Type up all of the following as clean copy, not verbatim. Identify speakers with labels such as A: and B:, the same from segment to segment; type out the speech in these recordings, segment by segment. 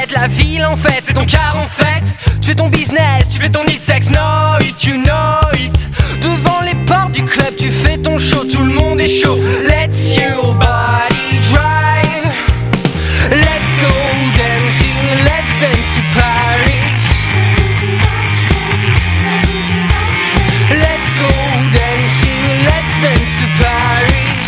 A: fête, la ville en fait, c'est ton car en fait. Tu fais ton business, tu fais ton hit sex, know it, you know it. Devant les portes du club, tu fais ton show, tout le monde est chaud. Let's your body drive. Let's go dancing, let's dance to Paris. Let's go dancing, let's dance to Paris.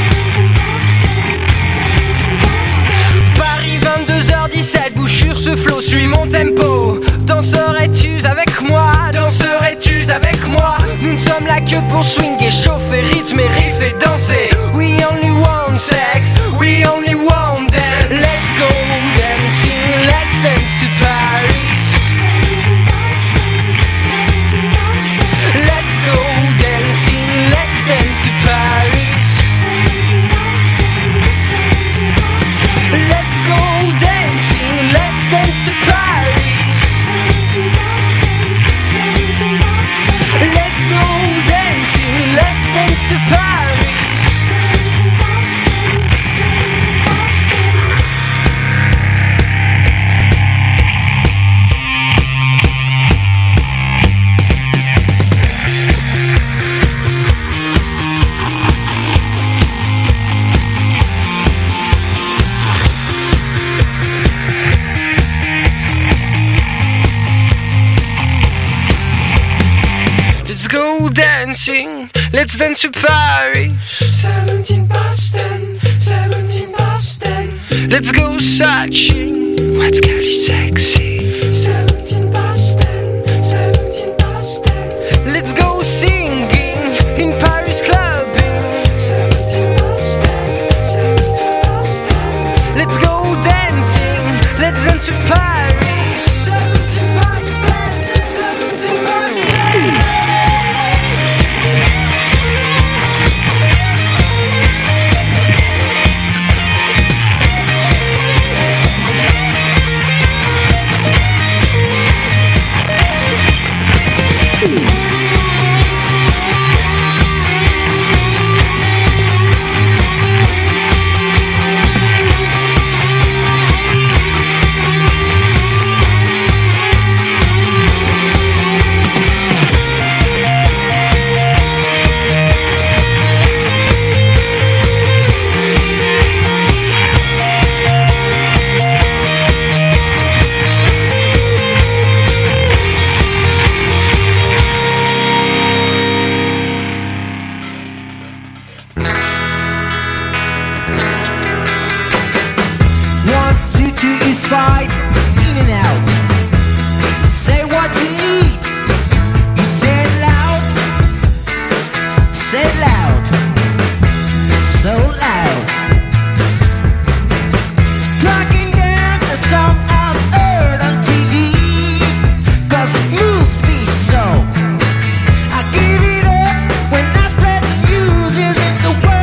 A: Paris 22h17, bouchure ce flow, suis mon tempo. Danserais-tu avec moi? Danserais-tu avec moi? Nous ne sommes là que pour swinguer, chauffer, rythmer, riff et danser. We only want sex, we only want dance. Let's go dancing, let's dance to Paris. Let's go dancing, let's dance to Paris. Let's go dancing, let's dance to Paris. Let's go dancing, let's dance to Paris. Let's go dancing, let's dance to Paris. 17 Boston, 17 Boston. Let's go searching, what's girly sexy? 17 Boston, 17 Boston. Let's go singing in Paris clubbing. 17 Boston, 17 Boston. Let's go dancing, let's dance to Paris. 17 Boston, 17 Boston.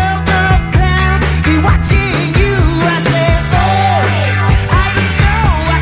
B: Watching you, I said, oh, I know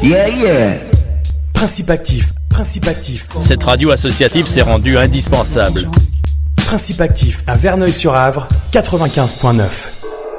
B: Yeah, yeah.
C: Principe actif, principe actif.
D: Cette radio associative s'est rendue indispensable.
C: Principe actif à Verneuil-sur-Avre, 95.9.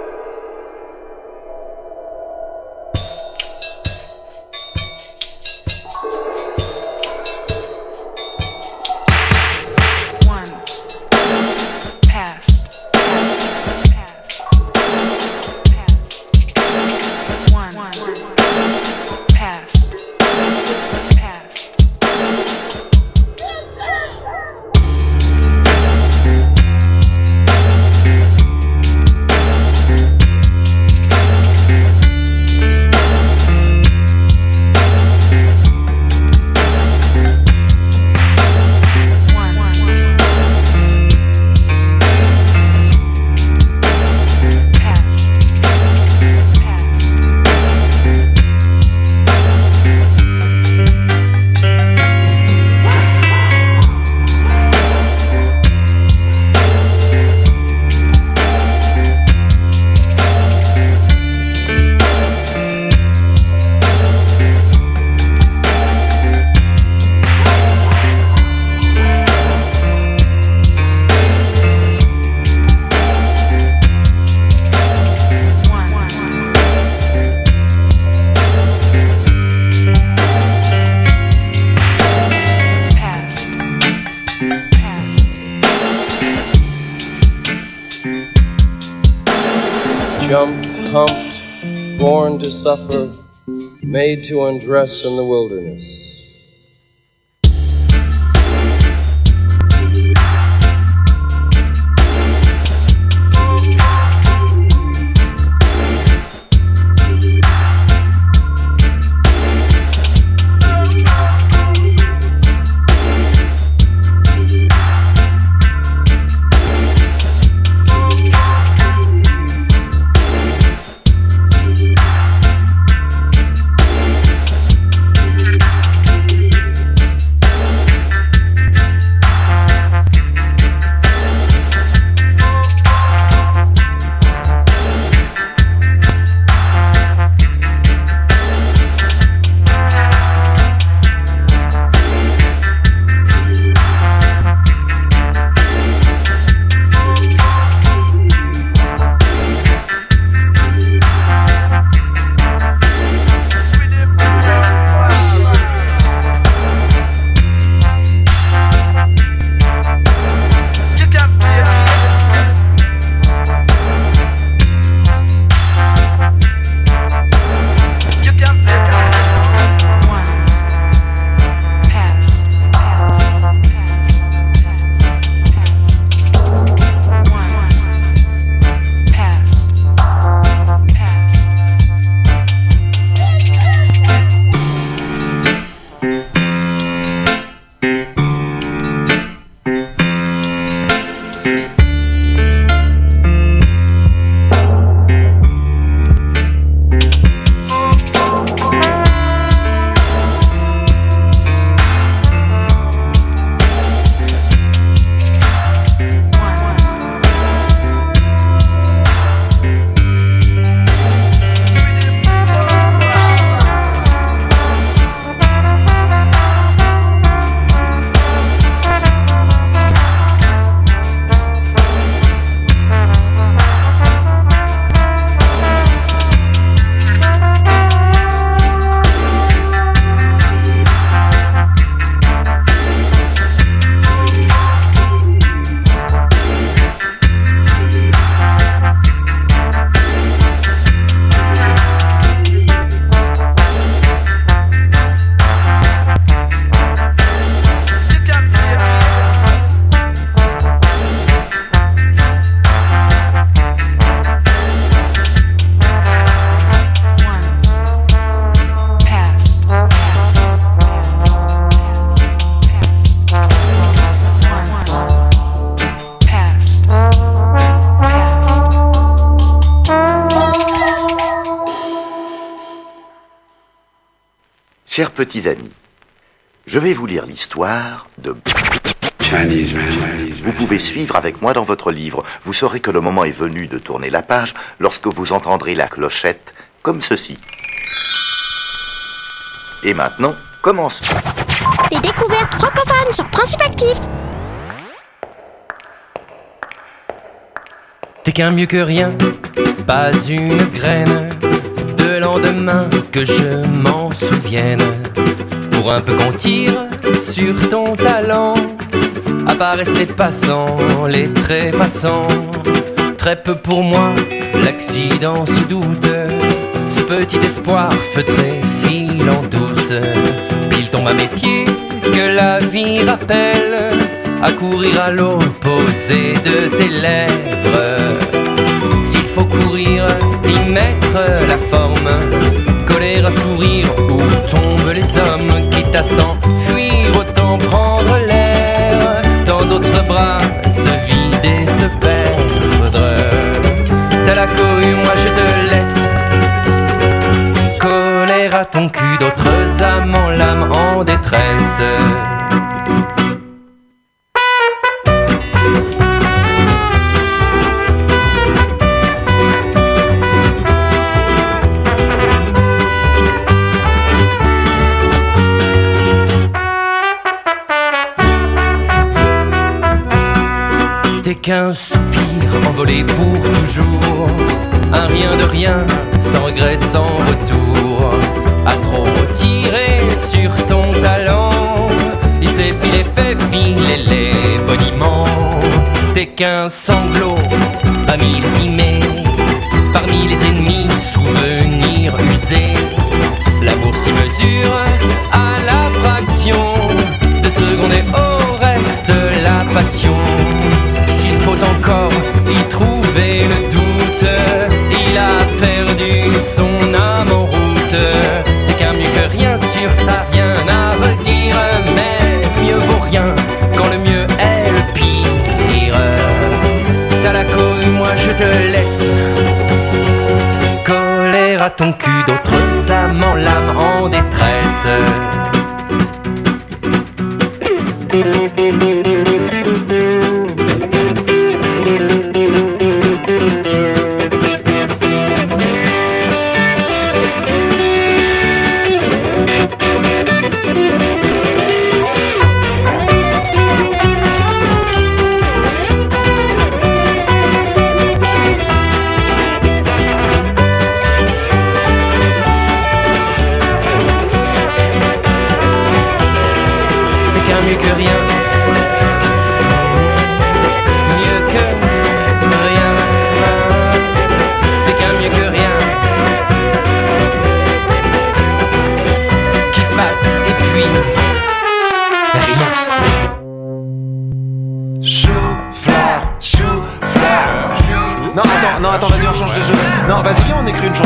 E: Jumped, humped, born to suffer, made to undress in the wilderness.
F: Chers petits amis, je vais vous lire l'histoire de... Vous pouvez suivre avec moi dans votre livre. Vous saurez que le moment est venu de tourner la page lorsque vous entendrez la clochette comme ceci. Et maintenant, commençons.
B: Les découvertes francophones sur Principe Actif.
A: T'es qu'un mieux que rien, pas une graine de lendemain que je m'en souvienne. Pour un peu qu'on tire sur ton talent, apparaissaient passants, les trépassants. Très peu pour moi, l'accident se doute. Ce petit espoir feutré file en douce. Pile tombe à mes pieds, que la vie rappelle, à courir à l'opposé de tes lèvres. S'il faut courir, y mettre la forme, coller un sourire où tombent les hommes, quitte à s'enfuir, autant prendre l'air. Dans d'autres bras, se vider, se perdre. T'as la cohue, moi je te laisse coller à ton cul, d'autres âmes en l'âme en détresse. T'es qu'un soupir envolé pour toujours, un rien de rien, sans regret, sans retour. À trop tirer sur ton talent, il s'est filé, fait filer les boniments. T'es qu'un sanglot à millésimé, parmi les ennemis, souvenirs usés. L'amour s'y mesure à la fraction de seconde et au reste la passion. S'il faut encore y trouver le doute, il a perdu son âme en route. T'es qu'un mieux que rien, sur ça rien à redire, mais mieux vaut rien quand le mieux est le pire. T'as la cohue, moi je te laisse coller à ton cul, d'autres âmes en l'âme en détresse.
G: Non, attends, vas-y, on change de jeu. Non, vas-y, viens, on écrit une chanson.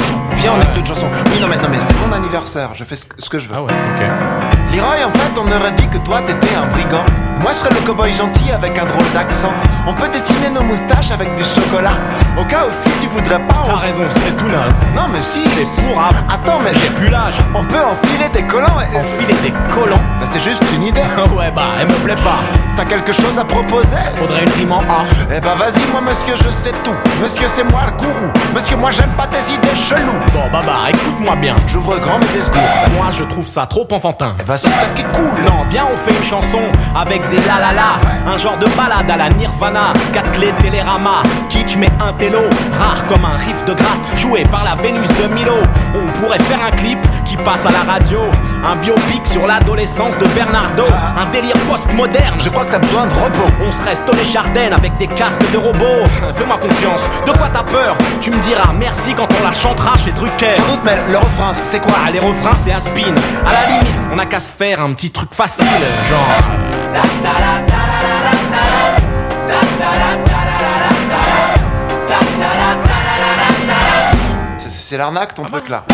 G: Oui, non, mais c'est mon anniversaire. Je fais ce que je veux.
H: Ah ouais, ok.
G: Leroy, en fait, on aurait dit que toi, t'étais un brigand. Moi, je serais le cow-boy gentil avec un drôle d'accent. On peut dessiner nos moustaches avec du chocolat. Au cas où si tu voudrais pas...
H: T'as raison, c'est tout naze.
G: Non, mais si...
H: C'est pourrave.
G: Attends, mais...
H: J'ai plus l'âge.
G: On peut enfiler des collants et...
H: Enfiler des collants?
G: Bah, c'est juste une idée.
H: Ouais, bah, elle me plaît pas.
G: T'as quelque chose à proposer?
H: Faudrait une rime en A.
G: Eh bah, vas-y, moi, monsieur, je sais tout. Monsieur, c'est moi le gourou. Monsieur, moi, j'aime pas tes idées cheloues.
H: Bon, bah, écoute-moi bien.
G: J'ouvre grand mes escours.
H: Moi, je trouve ça trop enfantin.
G: Eh bah, c'est ça qui est cool.
H: Non, viens, on fait une chanson avec des la la la. Un genre de balade à la Nirvana. 4 clés Télérama. Kitsch mais un télo. Rare comme un riff de gratte. Joué par la Vénus de Milo. On pourrait faire un clip qui passe à la radio. Un biopic sur l'adolescence de Bernardo. Un délire post-moderne.
G: Je crois que t'as besoin de repos.
H: On serait Stone et Chardin avec des casques de robots. Fais-moi confiance. De quoi t'as peur? Tu me diras merci quand on la chantera chez Drucker.
G: Sans doute, mais le refrain, c'est quoi?
H: Ah, les refrains, c'est Aspin. À la limite, on a qu'à se faire un petit truc facile. Genre...
G: C'est l'arnaque ton truc là.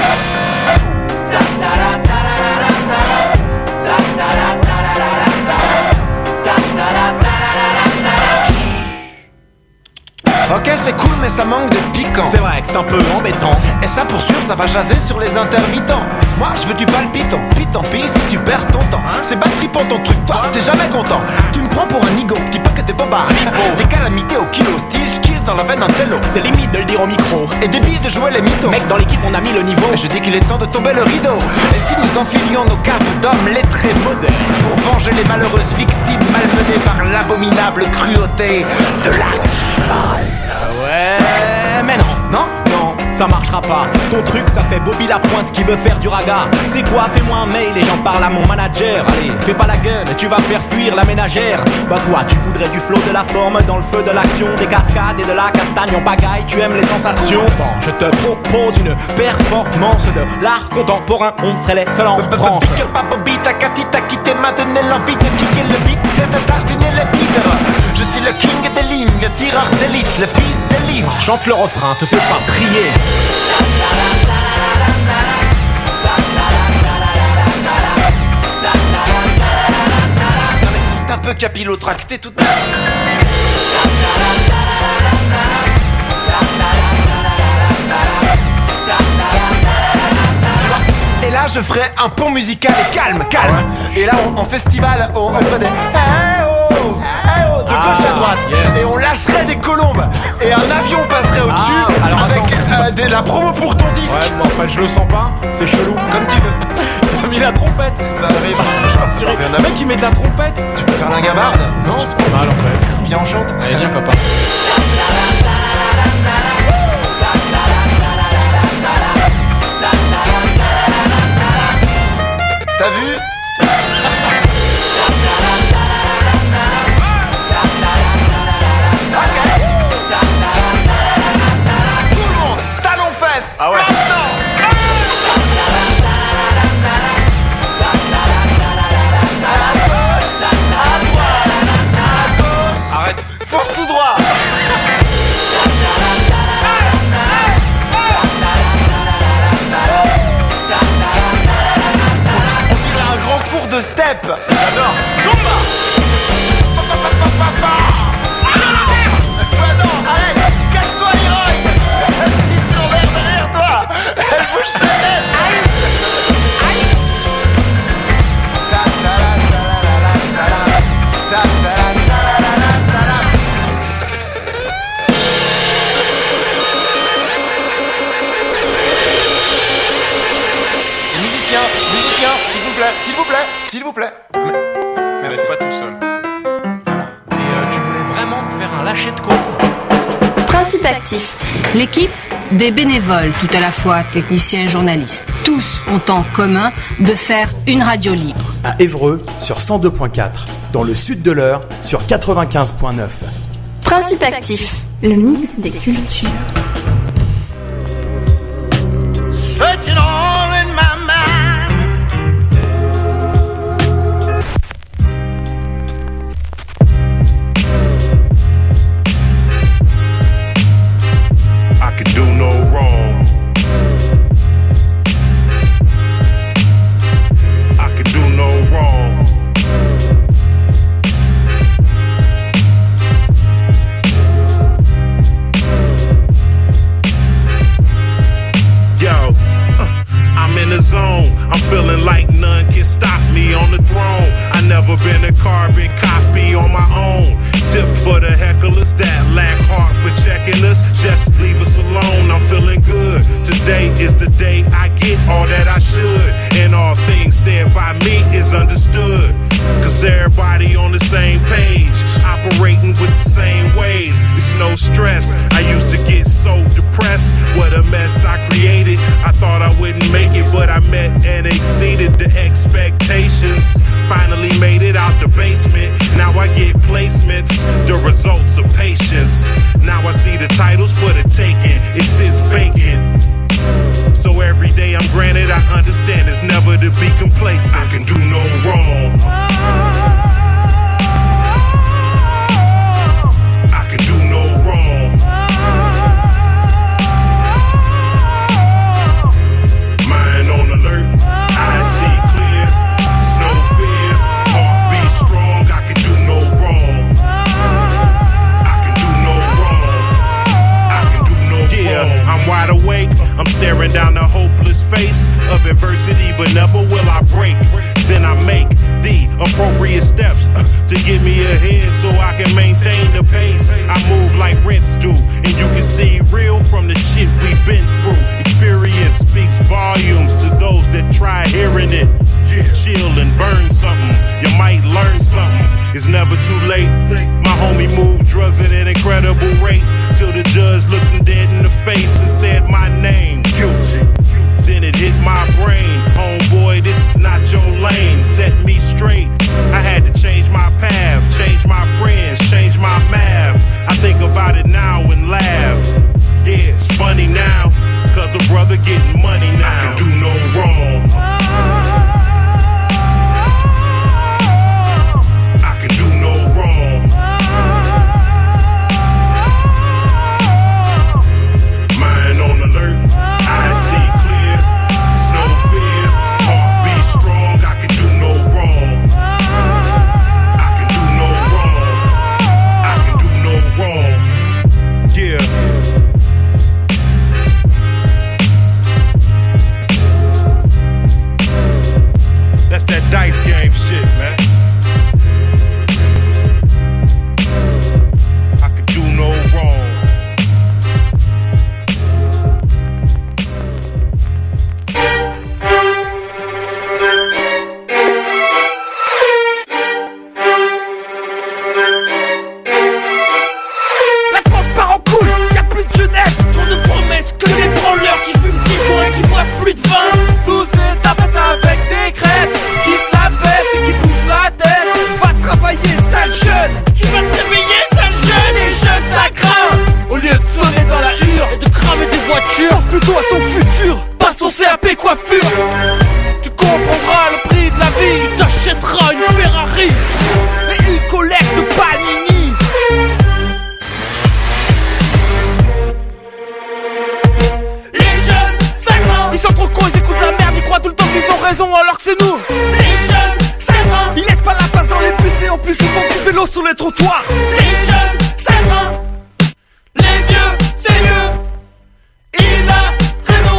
G: Ok, c'est cool, mais ça manque de piquant.
H: C'est vrai que c'est un peu embêtant.
G: Et ça, pour sûr, ça va jaser sur les intermittents. Moi, je veux du palpitant. Puis tant pis si tu perds ton temps. C'est pas trippant ton truc, toi, t'es jamais content. Tu me prends pour un nigo, dis pas que t'es boba. Des calamités au kilo, style, skill, dans la veine un télo.
H: C'est limite de le dire au micro.
G: Et débile de jouer les mythos.
H: Mec, dans l'équipe on a mis le niveau.
G: Et je dis qu'il est temps de tomber le rideau. Et si nous enfilions nos capes d'hommes lettrés modernes pour venger les malheureuses victimes malmenées par l'abominable cruauté de l'animal.
H: Ouais, mais non, ça marchera pas. Ton truc, ça fait Bobby Lapointe qui veut faire du raga. C'est quoi, fais-moi un mail et j'en parle à mon manager. Allez, fais pas la gueule, tu vas faire fuir la ménagère. Bah quoi, tu voudrais du flow, de la forme, dans le feu de l'action, des cascades et de la castagne en pagaille, tu aimes les sensations. Bon, je te propose une performance de l'art contemporain, on serait les seuls en France.
G: Pique pas Bobby, ta catita qui t'a maintenu l'envie de kicker le beat, de tartiner le beat. Je suis le king des lignes, le tireur d'élite, le fils des livres.
H: Chante le refrain, te fais pas prier.
G: C'est un peu capillotracté tout. Et là je ferai un pont musical et calme. Et là en festival on ferait des de gauche à droite. Yes. Et on lâcherait des colombes. Et un avion passerait au-dessus avec la promo pour ton disque.
H: Ouais, mais en fait je le sens pas, c'est chelou.
G: Comme tu veux.
H: T'as mis la trompette.
G: Bah oui,
H: le mec qui met de la trompette.
G: Tu peux faire la gabarde.
H: Non, c'est pas mal en fait.
G: Viens on chante.
H: Allez viens papa.
G: T'as vu? Tout le monde, talons fesses.
H: Ah ouais.
G: Arrête, fonce tout droit. De step. J'adore. Zumba. Non, arrête. Cache-toi, Leroy. La petite grand-mère derrière toi. Elle bouge ses lèvres. Musicien, s'il vous plaît.
H: Merci. Pas tout seul. Voilà. Et tu voulais vraiment me faire un lâcher de con.
I: Principe actif. L'équipe des bénévoles, tout à la fois techniciens et journalistes. Tous ont en commun de faire une radio libre.
C: À Évreux sur 102.4, dans le sud de l'Eure sur 95.9.
I: Principe actif. Le mix des cultures.
J: Searching all in my mind.
K: I could do no wrong. I could do no wrong. Yo, I'm in the zone. I'm feeling like none can stop me on the throne. I never been a carbon copy on my own. Tip for the hecklers that lack heart for checking us. Just leave us alone. I'm feeling good. Today is the day I get all that I should. And all things said by me is understood. Cause everybody on the same page, operating with the same ways. It's no stress. I used to get so depressed. What a mess I created. I thought I wouldn't make it, but I met and exceeded the expectations. Finally made it out the basement. Now I get placements, the results of patience. Now I see the titles for the taking. It sits vacant. So every day I'm granted, I understand it's never to be complacent. I can do no wrong. I can do no wrong. Mind on alert, eyes see clear. It's no fear, heart be strong. I can do no wrong. I can do no wrong. I can do no wrong. Yeah, I'm wide awake. I'm staring down the hopeless face of adversity, but never will I break. Then I make the appropriate steps to get me ahead so I can maintain the pace. I move like rents do, and you can see real from the shit we've been through. Experience speaks volumes to those that try hearing it. Chill and burn something, you might learn something. It's never too late. My homie moved drugs at an incredible rate, till the judge looked him dead in the face and said my name, guilty. Then it hit my brain, homeboy, this is not your lane. Set me straight, I had to change my path, change my friends, change my math. I think about it now and laugh. Yeah, it's funny now, cause the brother getting money now. I can do no wrong. I can do no wrong. Mind on alert, I see clear. It's no fear, heart be strong. I can do no wrong. I can do no wrong. I can do no wrong. Yeah. That's that dice game shit, man. I could do no wrong.
A: La France part en couille, y'a plus de jeunesse. Trop de promesses, que des branleurs qui fument des joints, qui boivent plus de vin. Tous des tapettes avec des crêtes, qui se la pètent et qui bougent la tête. Va travailler, sale jeune. Tu vas te réveiller, sale jeune. Les jeunes, ça craint. Au lieu de sonner dans la hure et de cramer des voitures, pense plutôt à ton futur. Passe ton CAP coiffure. Tu comprendras le prix de la vie. Tu t'achèteras une Ferrari et une collecte de Panini. Les jeunes, ça craint. Ils sont trop cons, ils écoutent la merde. Ils croient tout le temps qu'ils ont raison alors que c'est nous. Les jeunes, ça craint. Ils laissent pas la place dans les bus et en plus ils font du vélo sur les trottoirs. Les jeunes, ça craint. Les vieux, c'est mieux. Il a raison.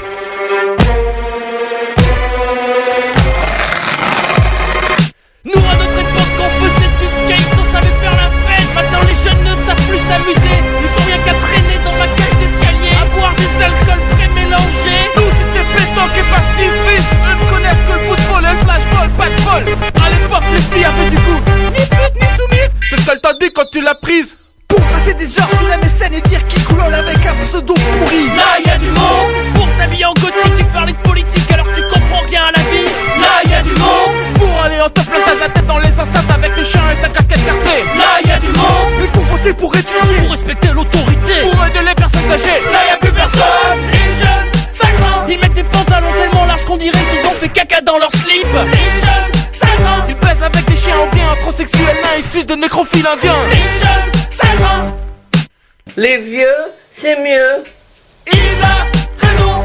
A: Nous à notre époque on faisait du skate, on savait faire la fête. Maintenant les jeunes ne savent plus s'amuser. Ils font rien qu'à traîner dans ma cage d'escalier, à boire des alcools pré-mélangés. Nous c'était pétanque et pastis-fils. Eux ne connaissent que le football et le flashball, pas de bol. À l'époque les filles avaient du goût. Ni pute ni soumise, c'est ce qu'elle t'a dit quand tu l'as prise. Pour passer des heures sur MSN et dire qui coulole avec un pseudo pourri. Là y'a du monde. Pour t'habiller en gothique et parler de politique alors que tu comprends rien à la vie. Là y'a du monde. Pour aller en top plantage la tête dans les enceintes avec le chien et ta casquette percée. Là y'a du monde. Mais pour voter, pour étudier, pour respecter l'autorité, pour aider les personnes âgées. Là y'a plus personne. Les jeunes, ça craint. Ils mettent des pantalons tellement larges qu'on dirait qu'ils ont fait caca dans leur slip. Les jeunes, ça craint. Ils baisent avec des chiens en bien transsexuels nains issus de nécrophiles indiens. Les jeunes, ça craint.
L: Les vieux, c'est mieux.
A: Il a raison.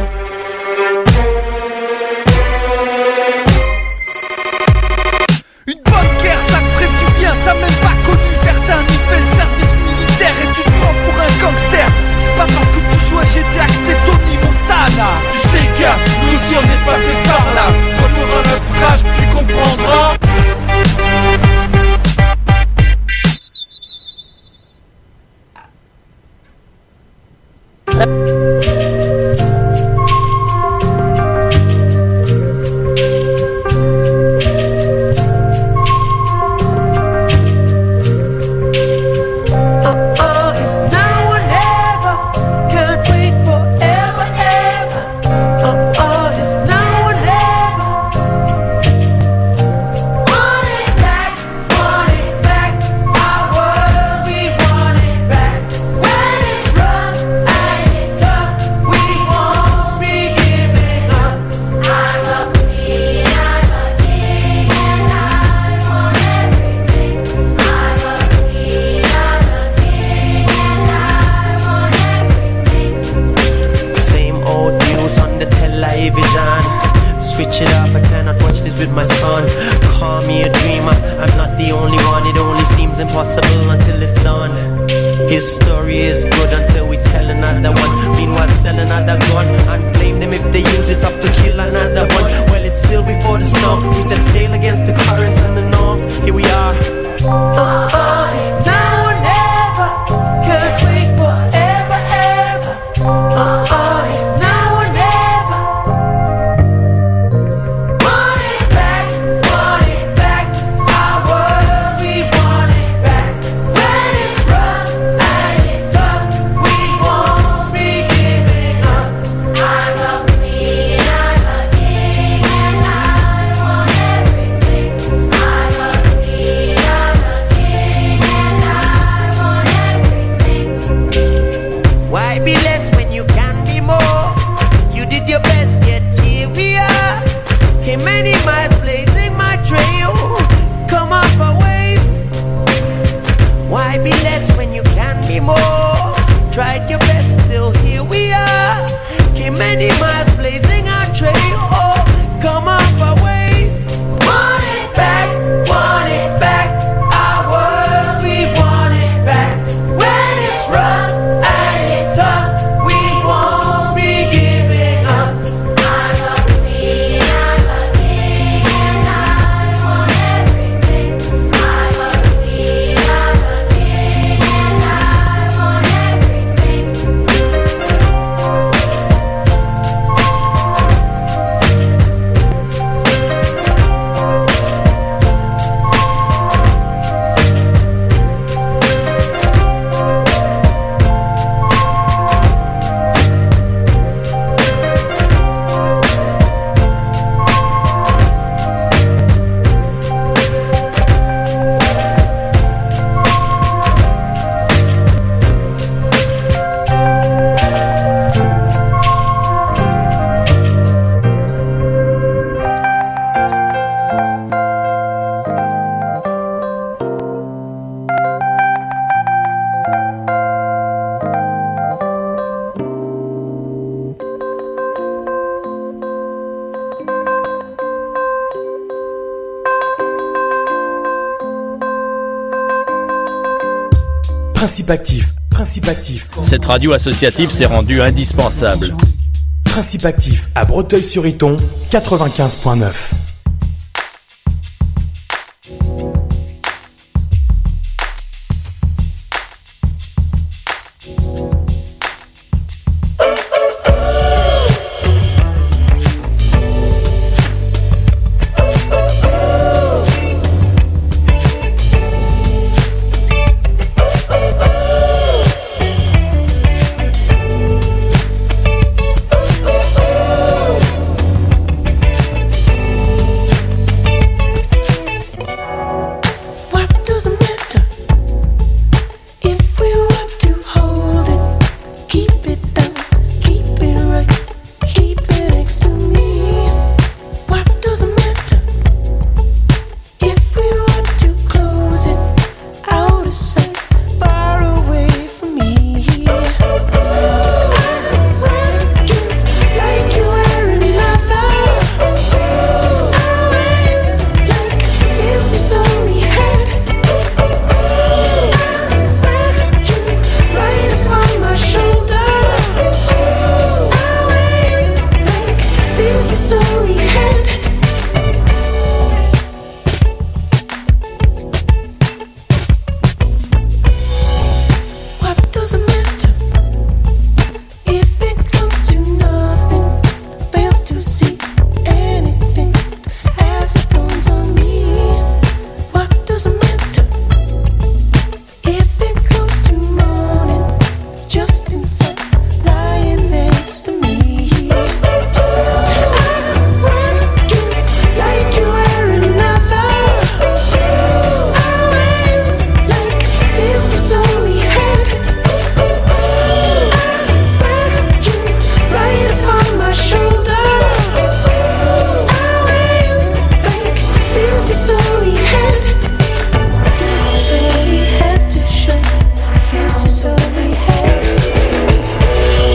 A: Une bonne guerre, ça te ferait du bien. T'as même pas connu Verdun ni fait le service militaire et tu te prends pour un gangster. C'est pas parce que tu joues à GTA que t'es Tony Montana. Tu sais gars, nous aussi on est passé par là. Quand tu auras notre âge, tu comprendras.
M: impossible until it's done. His story is good until we tell another one. Meanwhile sell another gun and blame them if they use it up to kill another one. Well, it's still before the storm. We set sail against the currents and the norms. Here we are. It's now or never. Can't wait forever, ever. It's now or never. Want it back, our world, we want it back. When it's rough and it's tough, we won't be giving up. I'm a queen, I'm a king, and I want everything. I'm a queen, I'm a king, and I want everything. Why be less when you can be more? You did your best, yet here we are. Came many miles blazing my trail. Come off our waves. Why be less when you can be more? Tried your best, still here we are. Came many miles blazing our trail. Oh, come off our waves. Want it back, our world, we want it back. When it's rough and it's tough, we won't be giving up. I'm a queen, I'm a king, and I want everything. I'm a queen, I'm a king, and I want everything.
C: Principe actif.
D: Cette radio associative s'est rendue indispensable.
C: Principe actif à Breteuil-sur-Iton, 95.9.